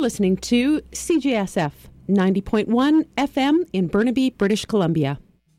Listening to CJSF 90.1 FM in Burnaby, British Columbia.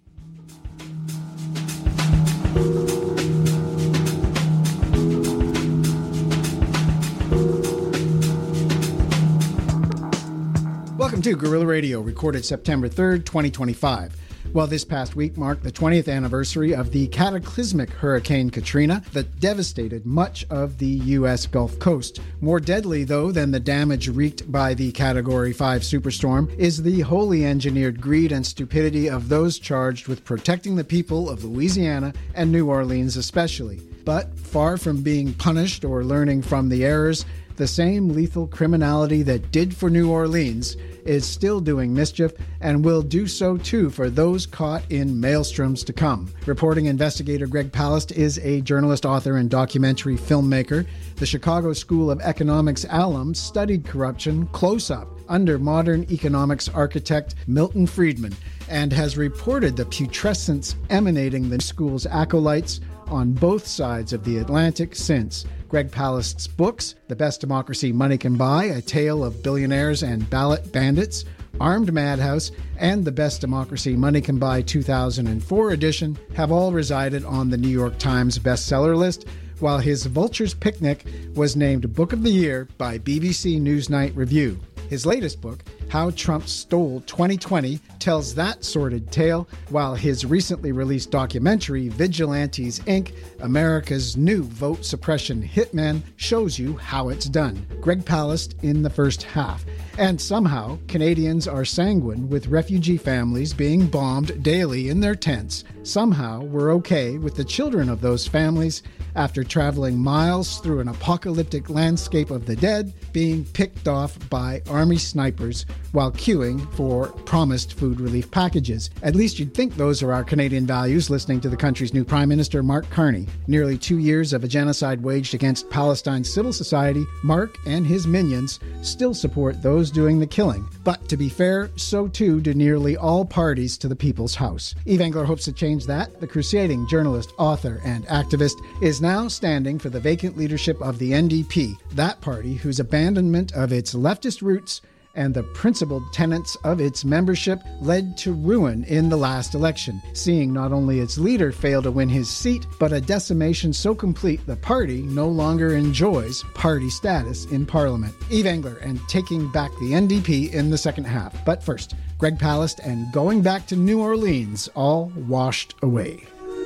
Welcome to Guerrilla Radio, recorded September 3rd, 2025. Well, this past week marked the 20th anniversary of the cataclysmic Hurricane Katrina that devastated much of the U.S. Gulf Coast. More deadly, though, than the damage wreaked by the Category 5 superstorm is the wholly engineered greed and stupidity of those charged with protecting the people of Louisiana and New Orleans especially. But far from being punished or learning from the errors, the same lethal criminality that did for New Orleans is still doing mischief and will do so too for those caught in maelstroms to come. Reporting investigator Greg Palast is a journalist, author, and documentary filmmaker. The Chicago School of Economics alum studied corruption close up under modern economics architect Milton Friedman and has reported the putrescence emanating the school's acolytes on both sides of the Atlantic since. Greg Palast's books, The Best Democracy Money Can Buy, A Tale of Billionaires and Ballot Bandits, Armed Madhouse, and The Best Democracy Money Can Buy 2004 edition have all resided on the New York Times bestseller list, while his Vulture's Picnic was named Book of the Year by BBC Newsnight Review. His latest book, How Trump Stole 2020, tells that sordid tale, while his recently released documentary, Vigilantes, Inc., America's New Vote Suppression Hitman, shows you how it's done. Greg Palast in the first half. And somehow, Canadians are sanguine with refugee families being bombed daily in their tents. Somehow, we're okay with the children of those families, after traveling miles through an apocalyptic landscape of the dead, being picked off by army snipers while queuing for promised food relief packages. At least you'd think those are our Canadian values, listening to the country's new Prime Minister, Mark Carney. Nearly 2 years of a genocide waged against Palestine's civil society, Mark and his minions still support those doing the killing. But to be fair, so too do nearly all parties to the People's House. Eve Engler hopes to change that. The crusading journalist, author, and activist is now standing for the vacant leadership of the NDP, that party whose abandonment of its leftist roots and the principled tenets of its membership led to ruin in the last election, seeing not only its leader fail to win his seat, but a decimation so complete the party no longer enjoys party status in Parliament. Eve Engler and taking back the NDP in the second half. But first, Greg Palast and Going Back to New Orleans, all washed away.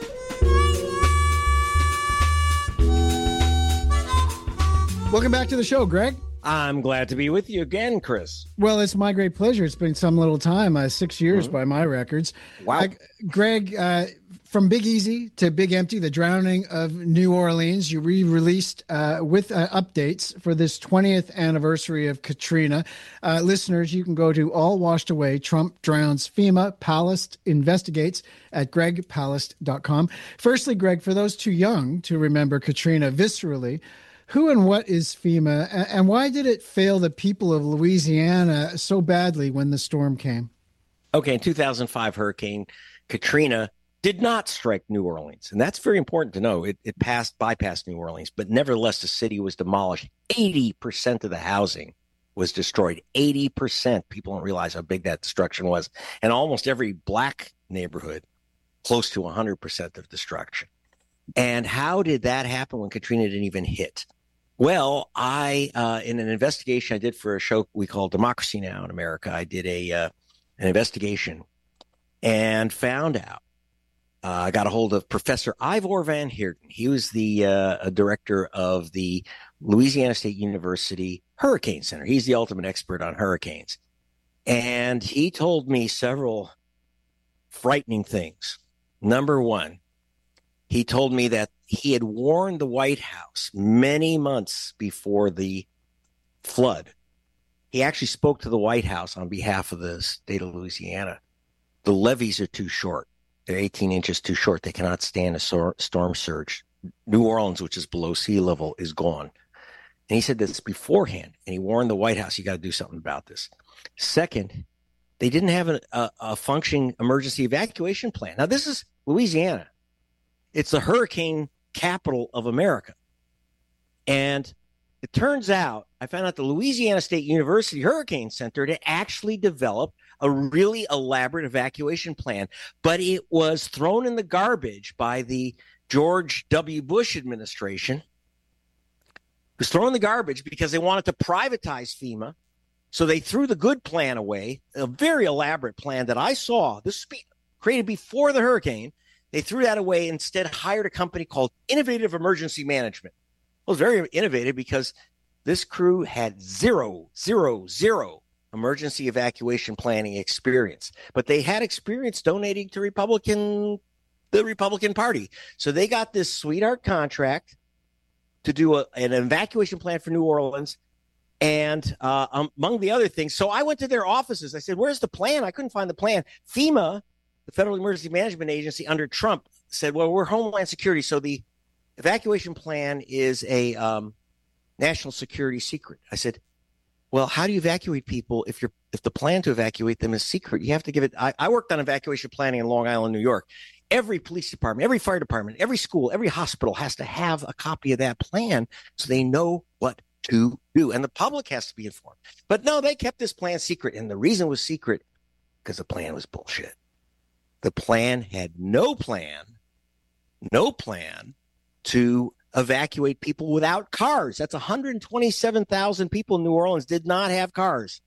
Welcome back to the show, Greg. I'm glad to be with you again, Chris. Well, it's my great pleasure. It's been some little time, 6 years by my records. Wow. Greg, from Big Easy to Big Empty, The Drowning of New Orleans, you re-released with updates for this 20th anniversary of Katrina. Listeners, you can go to All Washed Away, Trump Drowns FEMA, Palast Investigates at gregpalast.com. Firstly, Greg, for those too young to remember Katrina viscerally, who and what is FEMA, and why did it fail the people of Louisiana so badly when the storm came? Okay, in 2005, Hurricane Katrina did not strike New Orleans, and that's very important to know. It bypassed New Orleans, but nevertheless, the city was demolished. 80% of the housing was destroyed. 80%. People don't realize how big that destruction was. And almost every black neighborhood, close to 100% of destruction. And how did that happen when Katrina didn't even hit? Well, I, in an investigation I did for a show we call Democracy Now! In America, I did an investigation and found out. I got a hold of Professor Ivor Van Heerden. He was the director of the Louisiana State University Hurricane Center. He's the ultimate expert on hurricanes. And he told me several frightening things. Number one, he told me that he had warned the White House many months before the flood. He actually spoke to the White House on behalf of the state of Louisiana. The levees are too short. They're 18 inches too short. They cannot stand a storm surge. New Orleans, which is below sea level, is gone. And he said this beforehand, and he warned the White House, you got to do something about this. Second, they didn't have a functioning emergency evacuation plan. Now, this is Louisiana. It's the hurricane capital of America. And it turns out, I found out the Louisiana State University Hurricane Center had actually developed a really elaborate evacuation plan, but it was thrown in the garbage by the George W. Bush administration. It was thrown in the garbage because they wanted to privatize FEMA. So they threw the good plan away, a very elaborate plan that I saw. This was created before the hurricane. They threw that away, instead hired a company called Innovative Emergency Management. It was very innovative because this crew had zero emergency evacuation planning experience, but they had experience donating to the Republican Party. So they got this sweetheart contract to do an evacuation plan for New Orleans. And among the other things, so I went to their offices. I said, where's the plan? I couldn't find the plan. FEMA, the Federal Emergency Management Agency under Trump, said, well, we're Homeland Security, so the evacuation plan is a national security secret. I said, well, how do you evacuate people if the plan to evacuate them is secret? You have to give it. I worked on evacuation planning in Long Island, New York. Every police department, every fire department, every school, every hospital has to have a copy of that plan so they know what to do. And the public has to be informed. But no, they kept this plan secret. And the reason it was secret, because the plan was bullshit. The plan had no plan to evacuate people without cars. That's 127,000 people in New Orleans did not have cars.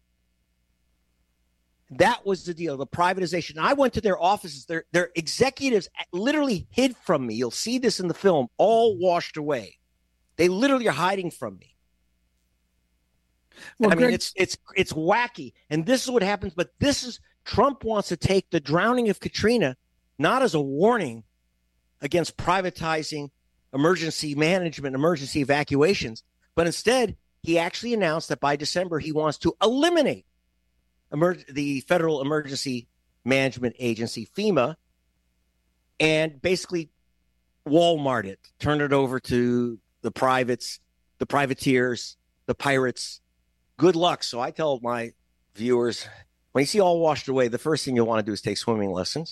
That was the deal, the privatization. I went to their offices. Their executives literally hid from me. You'll see this in the film, all washed away. They literally are hiding from me. Well, I mean, it's wacky. And this is what happens. But Trump wants to take the drowning of Katrina not as a warning against privatizing emergency management, emergency evacuations, but instead he actually announced that by December he wants to eliminate the Federal Emergency Management Agency, FEMA, and basically Walmart it, turn it over to the privates, the privateers, the pirates. Good luck. So I tell my viewers, when you see all washed away, the first thing you'll want to do is take swimming lessons.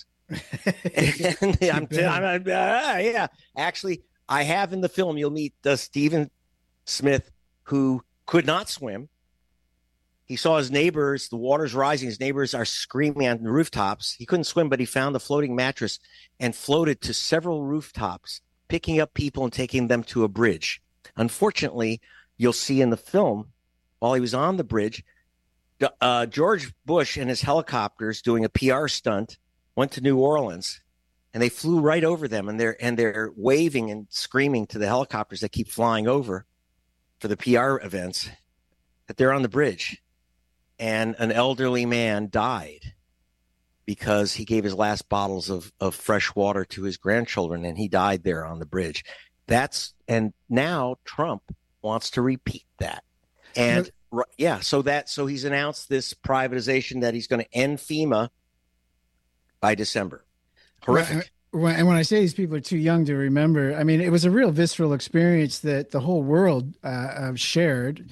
Actually, I have in the film, you'll meet Stephen Smith, who could not swim. He saw his neighbors, the water's rising. His neighbors are screaming on the rooftops. He couldn't swim, but he found the floating mattress and floated to several rooftops, picking up people and taking them to a bridge. Unfortunately, you'll see in the film, while he was on the bridge, George Bush and his helicopters doing a PR stunt went to New Orleans, and they flew right over them, and they're waving and screaming to the helicopters that keep flying over for the PR events that they're on the bridge. And an elderly man died because he gave his last bottles of fresh water to his grandchildren, and he died there on the bridge. And now Trump wants to repeat that. And so he's announced this privatization that he's going to end FEMA by December. Horrific. And when I say these people are too young to remember, I mean, it was a real visceral experience that the whole world shared.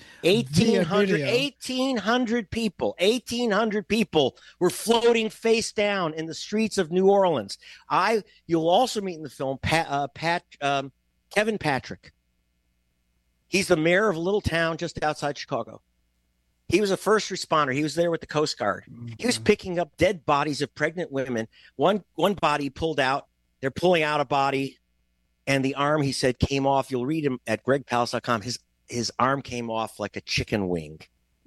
1,800 people were floating face down in the streets of New Orleans. You'll also meet in the film Kevin Patrick. He's the mayor of a little town just outside Chicago. He was a first responder. He was there with the Coast Guard. He was picking up dead bodies of pregnant women. One body pulled out. They're pulling out a body, and the arm, he said, came off. You'll read him at gregpalace.com. His arm came off like a chicken wing.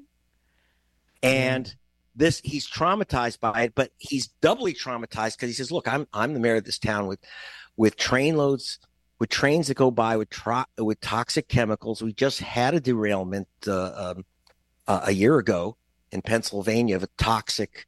And he's traumatized by it, but he's doubly traumatized because he says, look, I'm the mayor of this town with trains that go by with toxic chemicals. We just had a derailment a year ago in Pennsylvania of toxic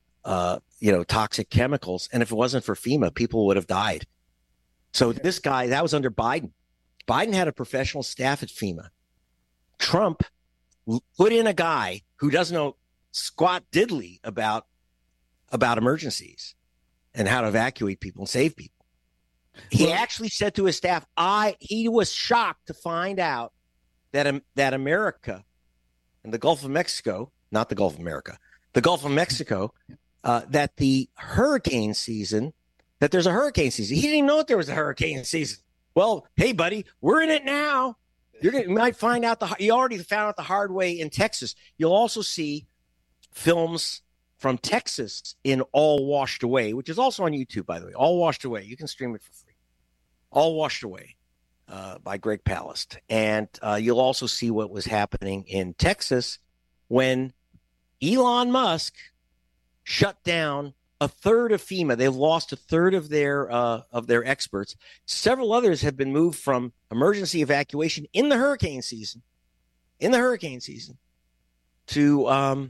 chemicals. And if it wasn't for FEMA, people would have died. So this guy, that was under Biden. Biden had a professional staff at FEMA. Trump put in a guy who doesn't know squat diddly about emergencies and how to evacuate people and save people. He actually said to his staff, he was shocked to find out that America and the Gulf of Mexico, not the Gulf of America, the Gulf of Mexico, that there's a hurricane season. He didn't even know that there was a hurricane season. Well, hey, buddy, we're in it now. You might find out you already found out the hard way in Texas. You'll also see films from Texas in All Washed Away, which is also on YouTube, by the way. All Washed Away. You can stream it for free. All Washed Away by Greg Palast. And you'll also see what was happening in Texas when Elon Musk shut down a third of FEMA. They've lost a third of their experts. Several others have been moved from emergency evacuation in the hurricane season, to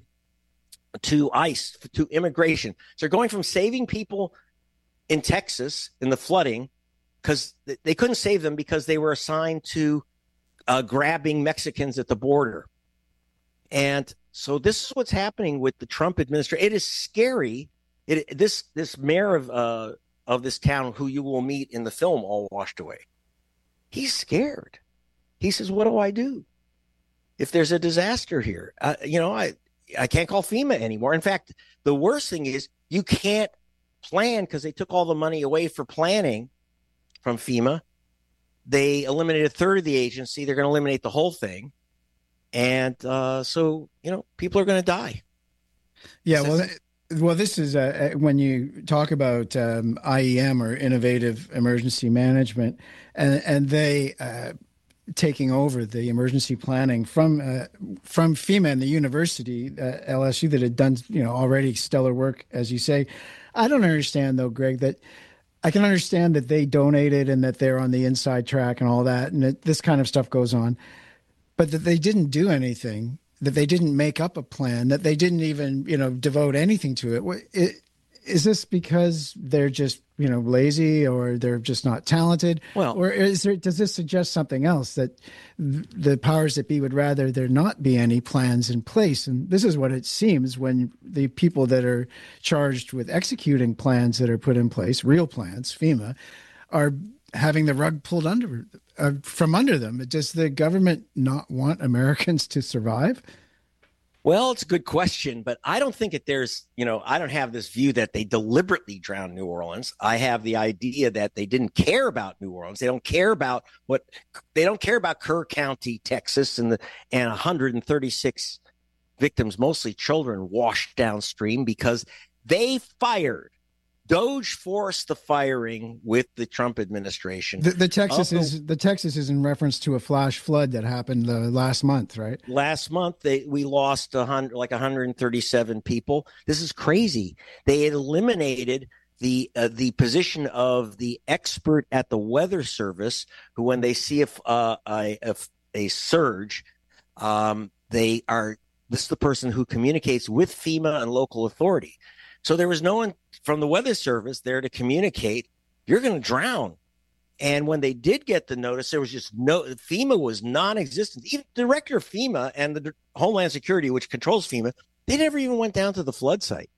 ICE, to immigration. So they're going from saving people in Texas in the flooding because they couldn't save them because they were assigned to grabbing Mexicans at the border. And so this is what's happening with the Trump administration. It is scary. This mayor of this town, who you will meet in the film All Washed Away, he's scared. He says, "What do I do if there's a disaster here? I can't call FEMA anymore." In fact, the worst thing is you can't plan because they took all the money away for planning from FEMA. They eliminated a third of the agency. They're going to eliminate the whole thing. And so people are going to die. Yeah, well, this is when you talk about IEM, or Innovative Emergency Management, and they taking over the emergency planning from FEMA and the university, LSU, that had done already stellar work, as you say. I don't understand, though, Greg, that I can understand that they donated and that they're on the inside track and all that, and that this kind of stuff goes on, but that they didn't do anything, that they didn't make up a plan, that they didn't even, devote anything to it. Is this because they're just, lazy, or they're just not talented? Well, or does this suggest something else, that the powers that be would rather there not be any plans in place? And this is what it seems when the people that are charged with executing plans that are put in place, real plans, FEMA, are having the rug pulled from under them. Does the government not want Americans to survive? Well, it's a good question, but I don't think I don't have this view that they deliberately drowned New Orleans. I have the idea that they didn't care about New Orleans. They don't care about Kerr County, Texas, and 136 victims, mostly children, washed downstream because they fired. Doge forced the firing with the Trump administration. The Texas is in reference to a flash flood that happened last month, right? Last month, we lost 137 people. This is crazy. They had eliminated the position of the expert at the Weather Service, who, when they see a surge, this is the person who communicates with FEMA and local authority. So there was no one from the Weather Service there to communicate, you're going to drown. And when they did get the notice, there was just FEMA was non-existent. Even the director of FEMA and the Homeland Security, which controls FEMA, they never even went down to the flood site.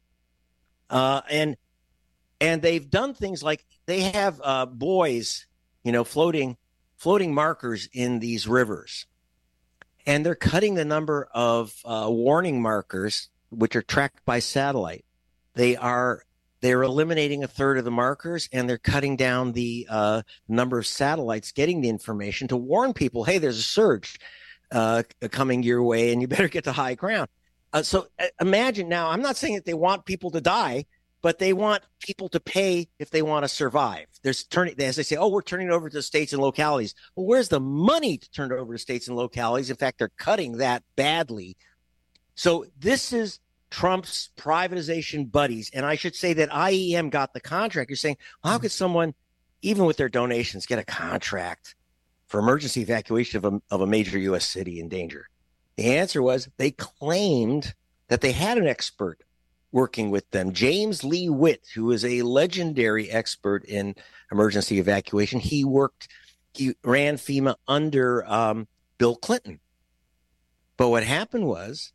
And they've done things like they have buoys, floating markers in these rivers. And they're cutting the number of warning markers, which are tracked by satellite. They're eliminating a third of the markers, and they're cutting down the number of satellites getting the information to warn people, hey, there's a surge coming your way, and you better get to high ground. So imagine now, I'm not saying that they want people to die, but they want people to pay if they want to survive. As they say, we're turning it over to states and localities. Well, where's the money to turn it over to states and localities? In fact, they're cutting that badly. So this is Trump's privatization buddies. And I should say that IEM got the contract. You're saying, well, how could someone, even with their donations, get a contract for emergency evacuation of a major U.S. city in danger? The answer was they claimed that they had an expert working with them, James Lee Witt, who is a legendary expert in emergency evacuation. He ran FEMA under Bill Clinton. But what happened was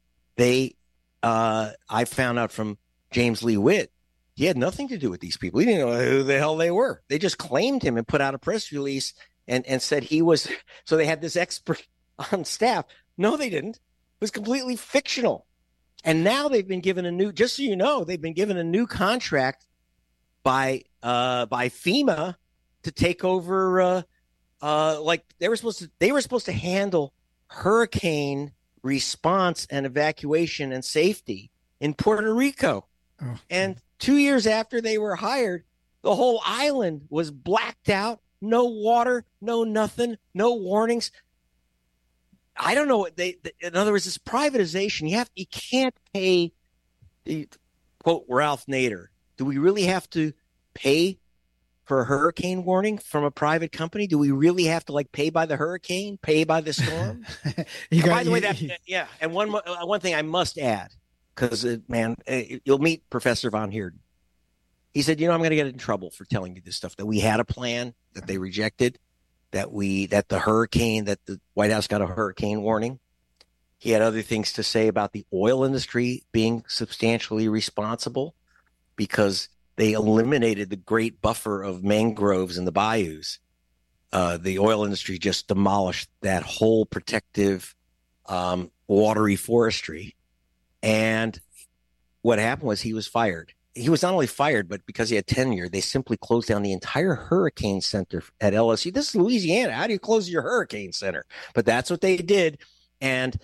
I found out from James Lee Witt, he had nothing to do with these people. He didn't know who the hell they were. They just claimed him and put out a press release and said he was. So they had this expert on staff. No, they didn't. It was completely fictional. And now they've been given just so you know, they've been given a new contract by FEMA to take over like they were supposed to handle hurricane response and evacuation and safety in Puerto Rico. Oh. And 2 years after they were hired, the whole island was blacked out, no water, no nothing, no warnings. I don't know. In other words, this privatization, you can't pay, quote Ralph Nader. Do we really have to pay for a hurricane warning from a private company? Do we really have to pay by the hurricane, pay by the storm? By the way, yeah. And one thing I must add, because you'll meet Professor Von Heerden. He said, I'm going to get in trouble for telling you this stuff, that we had a plan that they rejected, that the White House got a hurricane warning. He had other things to say about the oil industry being substantially responsible because they eliminated the great buffer of mangroves in the bayous. The oil industry just demolished that whole protective watery forestry. And what happened was he was fired. He was not only fired, but because he had tenure, they simply closed down the entire hurricane center at LSU. This is Louisiana. How do you close your hurricane center? But that's what they did. And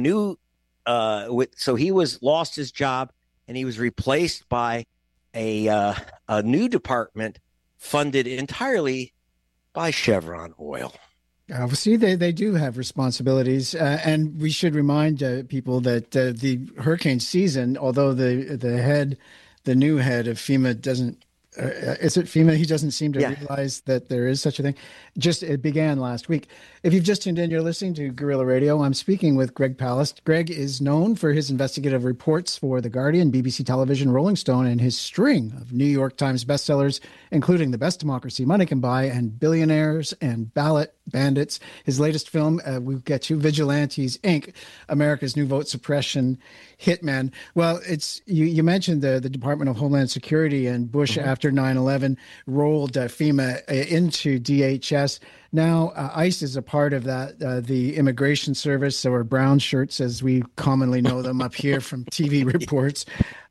so he lost his job, and he was replaced by a new department funded entirely by Chevron Oil. See, they do have responsibilities, and we should remind people that the hurricane season, although the new head of FEMA doesn't, is it FEMA? He doesn't seem to realize that there is such a thing. It began last week. If you've just tuned in, you're listening to Guerrilla Radio. I'm speaking with Greg Palast. Greg is known for his investigative reports for The Guardian, BBC Television, Rolling Stone, and his string of New York Times bestsellers, including The Best Democracy Money Can Buy and Billionaires and Ballot Bandits. His latest film, we'll get to, Vigilantes, Inc., America's New Vote Suppression Hitman. Well, you mentioned the Department of Homeland Security, and Bush after 9/11 rolled FEMA into DHS. Now, ICE is a part of that, the Immigration Service, or brown shirts, as we commonly know them up here from TV reports.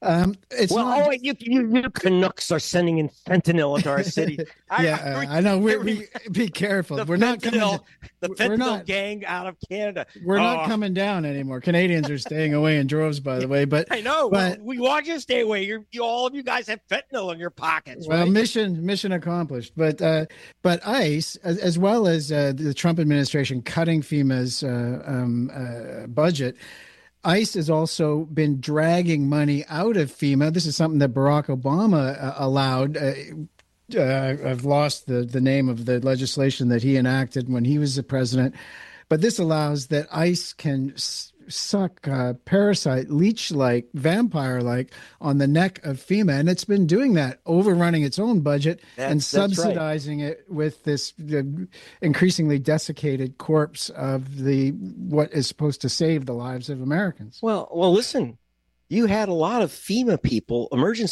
You Canucks are sending in fentanyl into our city. I know. We be careful. We're not coming. The fentanyl gang out of Canada. We're not coming down anymore. Canadians are staying away in droves, by the way. But I know. We want you to stay away. All of you guys have fentanyl in your pockets. Well, right? mission accomplished. But ICE, as well as the Trump administration cutting FEMA's budget, ICE has also been dragging money out of FEMA. This is something that Barack Obama allowed. I've lost the name of the legislation that he enacted when he was the president. But this allows that ICE can suck parasite, leech-like, vampire-like on the neck of FEMA. And it's been doing that, overrunning its own budget and subsidizing it with this increasingly desiccated corpse of what is supposed to save the lives of Americans. Well, listen, you had a lot of FEMA people,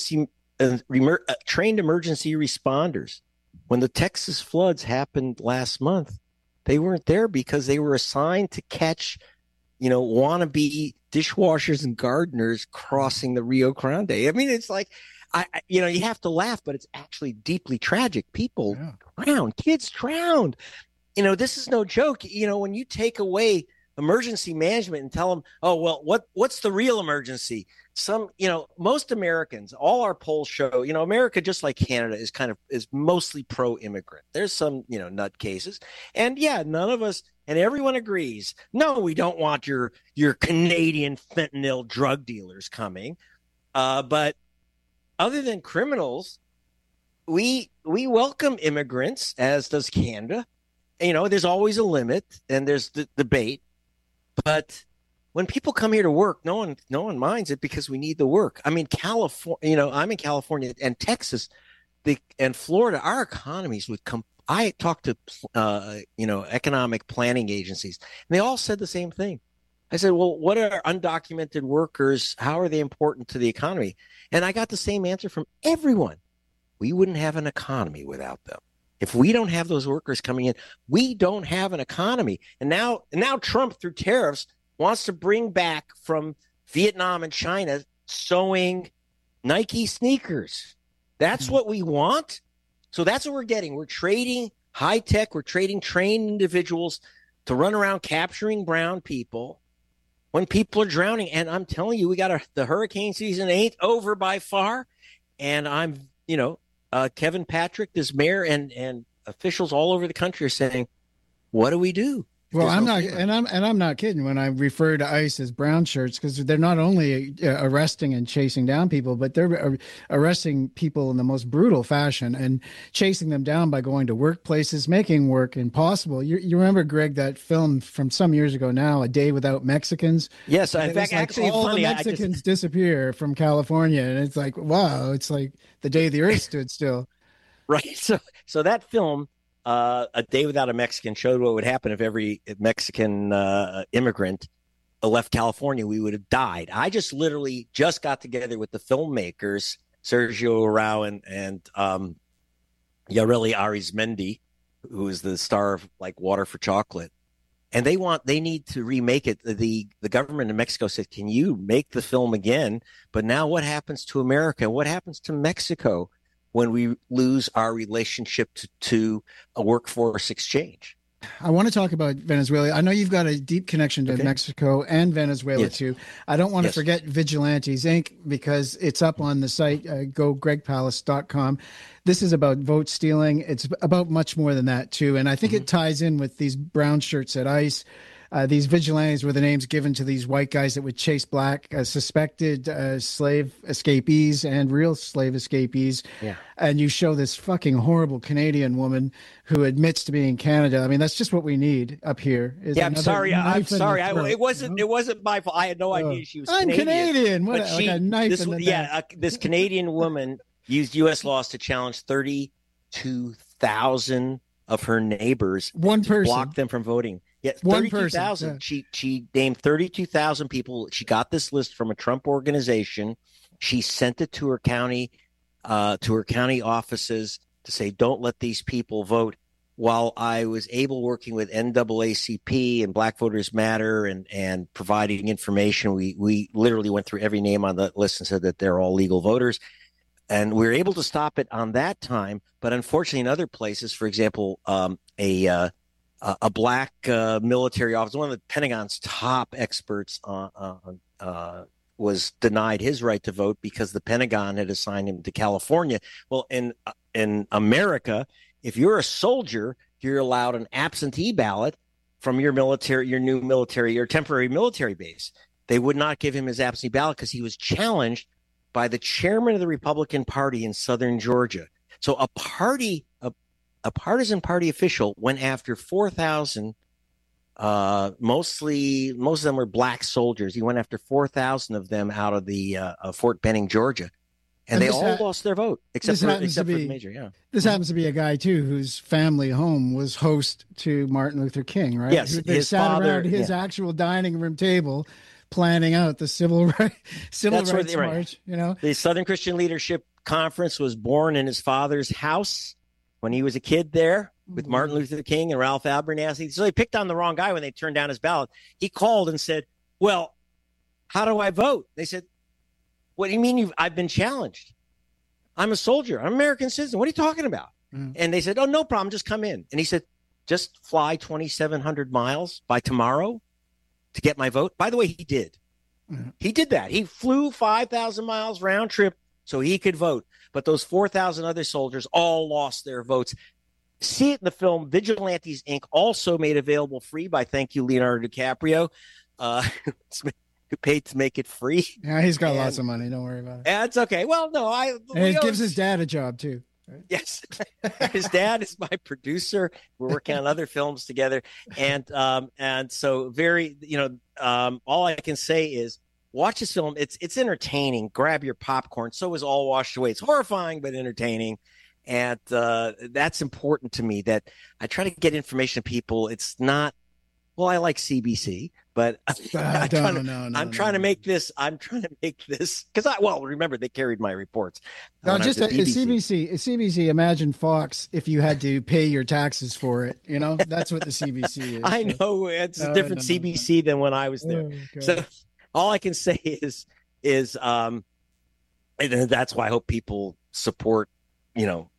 trained emergency responders. When the Texas floods happened last month, they weren't there because they were assigned to catch wannabe dishwashers and gardeners crossing the Rio Grande. I mean, it's like, you have to laugh, but it's actually deeply tragic. People drowned, kids drowned. This is no joke. When you take away emergency management and tell them, oh, well, what's the real emergency? Most Americans, all our polls show, America, just like Canada, is mostly pro-immigrant. There's some, nutcases. And none of us, and everyone agrees, no, we don't want your Canadian fentanyl drug dealers coming. But other than criminals, we welcome immigrants, as does Canada. There's always a limit, and there's the debate. But when people come here to work, no one minds it because we need the work. I mean, California, I'm in California and Texas, and Florida, our economies would come. I talked to, economic planning agencies, and they all said the same thing. I said, well, what are undocumented workers? How are they important to the economy? And I got the same answer from everyone. We wouldn't have an economy without them. If we don't have those workers coming in, we don't have an economy. And now Trump, through tariffs, wants to bring back from Vietnam and China sewing Nike sneakers. That's what we want. So that's what we're getting. We're trading high tech. We're trading trained individuals to run around capturing brown people when people are drowning. And I'm telling you, the hurricane season ain't over by far. And Kevin Patrick, this mayor, and officials all over the country are saying, what do we do? Well, I'm not kidding when I refer to ICE as brown shirts, because they're not only arresting and chasing down people, but they're arresting people in the most brutal fashion and chasing them down by going to workplaces, making work impossible. You remember, Greg, that film from some years ago now, A Day Without Mexicans? Yes, in fact, actually, all funny, the Mexicans disappear from California, and it's like, wow, it's like the day the earth stood still. Right. So that film, A Day Without a Mexican, showed what would happen if every Mexican immigrant left California. We would have died. I literally got together with the filmmakers, Sergio Arau and Yareli Arizmendi, who is the star of like Water for Chocolate. And they need to remake it. The government of Mexico said, can you make the film again? But now what happens to America? What happens to Mexico when we lose our relationship to a workforce exchange? I want to talk about Venezuela. I know you've got a deep connection to Mexico and Venezuela, too. I don't want to forget Vigilantes Inc., because it's up on the site, go gregpalast.com. This is about vote stealing. It's about much more than that, too. And I think it ties in with these brown shirts at ICE. These vigilantes were the names given to these white guys that would chase black suspected slave escapees and real slave escapees. Yeah. And you show this fucking horrible Canadian woman who admits to being in Canada. I mean, that's just what we need up here. I'm sorry. It wasn't my fault. I had no idea she was Canadian. I'm Canadian. Like a knife in the neck. This Canadian woman used U.S. laws to challenge 32,000 of her neighbors. One person. Block them from voting. Yeah, 32,000. Yeah. She named 32,000 people. She got this list from a Trump organization. She sent it to her county offices to say, don't let these people vote. While I was working with NAACP and Black Voters Matter and providing information, we literally went through every name on the list and said that they're all legal voters. And we were able to stop it on that time. But unfortunately, in other places, for example, a black military officer, one of the Pentagon's top experts, was denied his right to vote because the Pentagon had assigned him to California. Well, in America, if you're a soldier, you're allowed an absentee ballot from your temporary military base. They would not give him his absentee ballot because he was challenged by the chairman of the Republican Party in southern Georgia. So a partisan party official went after 4,000, most of them were black soldiers. He went after 4,000 of them out of the Fort Benning, Georgia. And they all lost their vote, except for the major. Yeah. This happens to be a guy, too, whose family home was host to Martin Luther King, right? Yes. They sat around his actual dining room table planning out the civil rights march, right. You know? The Southern Christian Leadership Conference was born in his father's house when he was a kid there with Martin Luther King and Ralph Abernathy. So they picked on the wrong guy when they turned down his ballot. He called and said, well, how do I vote? They said, what do you mean I've been challenged? I'm a soldier. I'm an American citizen. What are you talking about? And they said, oh, no problem. Just come in. And he said, just fly 2,700 miles by tomorrow to get my vote. By the way, he did. He did that. He flew 5,000 miles round trip so he could vote. But those 4,000 other soldiers all lost their votes. See it in the film Vigilantes Inc., also made available free by, thank you, Leonardo DiCaprio, who paid to make it free. Yeah, he's got lots of money. Don't worry about it. That's okay. Well, no, it gives his dad a job too. Right? Yes, his dad is my producer. We're working on other films together, and so very, all I can say is watch this film. It's entertaining. Grab your popcorn. So is All Washed Away. It's horrifying but entertaining, and that's important to me. That I try to get information to people. It's not. Well, I like CBC, but I'm trying to make this because remember they carried my reports. No, just CBC. Imagine Fox if you had to pay your taxes for it. That's what the CBC is. I know it's a different CBC than when I was there. Oh, so all I can say is and that's why I hope people support,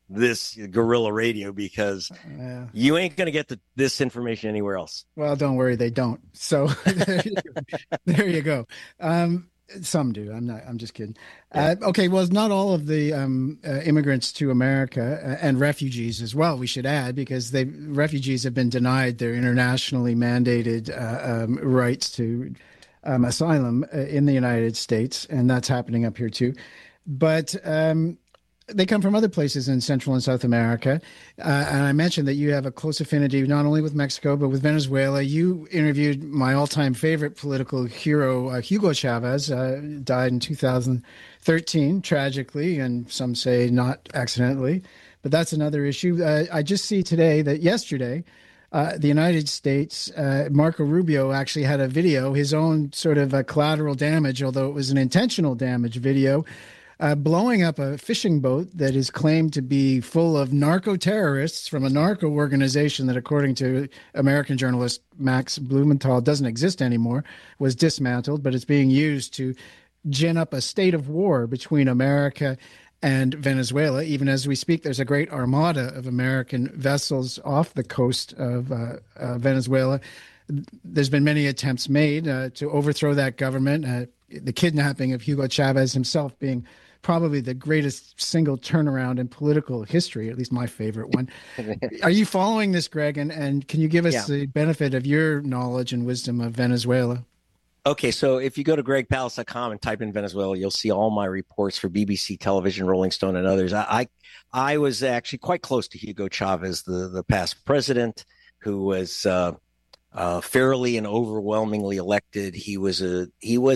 this guerrilla radio because you ain't going to get this information anywhere else. Well, don't worry, they don't. So there you go. Some do. I'm just kidding. Okay. Well, not all of the immigrants to America and refugees as well, we should add, because refugees have been denied their internationally mandated rights to asylum in the United States. And that's happening up here too. But they come from other places in Central and South America. And I mentioned that you have a close affinity not only with Mexico, but with Venezuela. You interviewed my all-time favorite political hero, Hugo Chavez, died in 2013, tragically, and some say not accidentally. But that's another issue. I just see today that yesterday, the United States, Marco Rubio actually had a video, his own sort of collateral damage, although it was an intentional damage video, blowing up a fishing boat that is claimed to be full of narco-terrorists from a narco organization that, according to American journalist Max Blumenthal, doesn't exist anymore, was dismantled, but it's being used to gin up a state of war between America and Venezuela. Even as we speak, there's a great armada of American vessels off the coast of Venezuela. There's been many attempts made to overthrow that government, the kidnapping of Hugo Chavez himself being probably the greatest single turnaround in political history, at least my favorite one. Are you following this, Greg? And can you give us the benefit of your knowledge and wisdom of Venezuela? Okay, so if you go to gregpalast.com and type in Venezuela, you'll see all my reports for BBC Television, Rolling Stone, and others. I was actually quite close to Hugo Chavez, the past president, who was fairly and overwhelmingly elected. He was a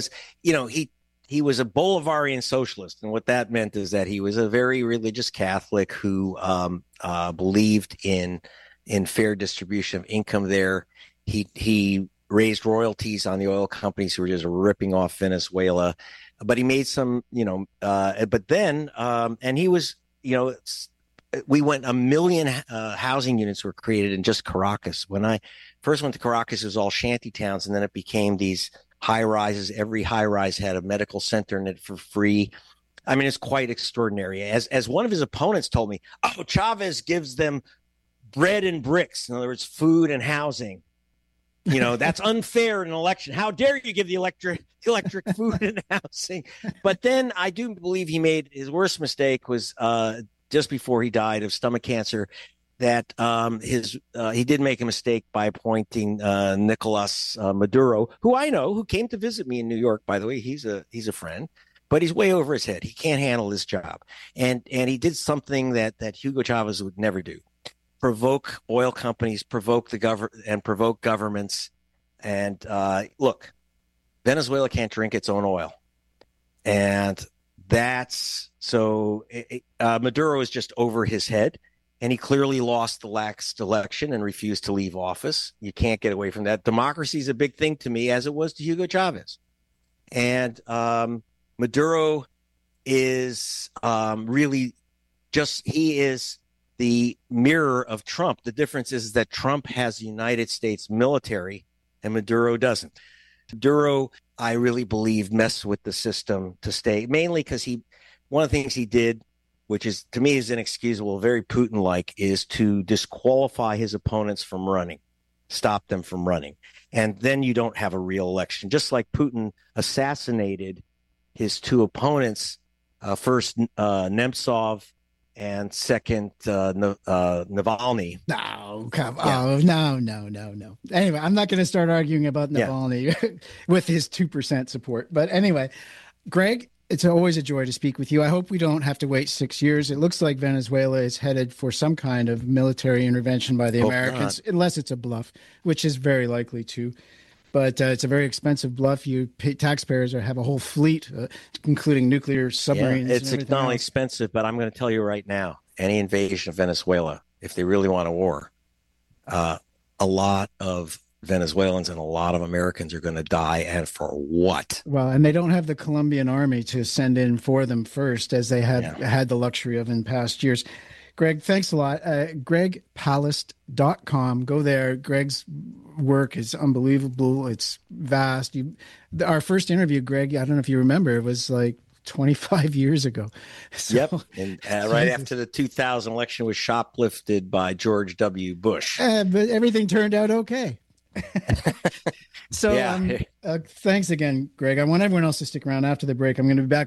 Bolivarian socialist, and what that meant is that he was a very religious Catholic who believed in fair distribution of income. There, he raised royalties on the oil companies who were just ripping off Venezuela, but he made some, but then, and he was, we went 1 million housing units were created in just Caracas. When I first went to Caracas, it was all shanty towns, and then it became these high rises. Every high rise had a medical center in it for free. I mean, it's quite extraordinary. As one of his opponents told me, Chavez gives them bread and bricks. In other words, food and housing. That's unfair in an election. How dare you give the electric food and housing? But then I do believe he made his worst mistake was just before he died of stomach cancer, that he did make a mistake by appointing Nicolas Maduro, who I know, who came to visit me in New York. By the way, he's a friend, but he's way over his head. He can't handle this job, and he did something that Hugo Chavez would never do: provoke oil companies, provoke provoke governments. And look, Venezuela can't drink its own oil, and that's so. Maduro is just over his head. And he clearly lost the last election and refused to leave office. You can't get away from that. Democracy is a big thing to me, as it was to Hugo Chavez. And Maduro is really he is the mirror of Trump. The difference is that Trump has the United States military and Maduro doesn't. Maduro, I really believe, messed with the system to stay, mainly because one of the things he did, which is, to me, is inexcusable, very Putin-like, is to disqualify his opponents from running, stop them from running. And then you don't have a real election. Just like Putin assassinated his two opponents, first Nemtsov and second Navalny. No. Anyway, I'm not going to start arguing about Navalny with his 2% support. But anyway, Greg, it's always a joy to speak with you. I hope we don't have to wait 6 years. It looks like Venezuela is headed for some kind of military intervention by the Americans, unless it's a bluff, which is very likely to. But it's a very expensive bluff. Taxpayers have a whole fleet, including nuclear submarines. Yeah, it's not only expensive, but I'm going to tell you right now, any invasion of Venezuela, if they really want a war, a lot of Venezuelans and a lot of Americans are going to die, and for what? Well, and they don't have the Colombian army to send in for them first, as they had the luxury of in past years. Greg, thanks a lot. gregpalast.com. Go there. Greg's work is unbelievable. It's vast. Our first interview, Greg, I don't know if you remember, it was like 25 years ago. So, yep. And right after the 2000 election was shoplifted by George W. Bush. But everything turned out okay. So Yeah. thanks again, Greg. I want everyone else to stick around after the break. I'm going to be back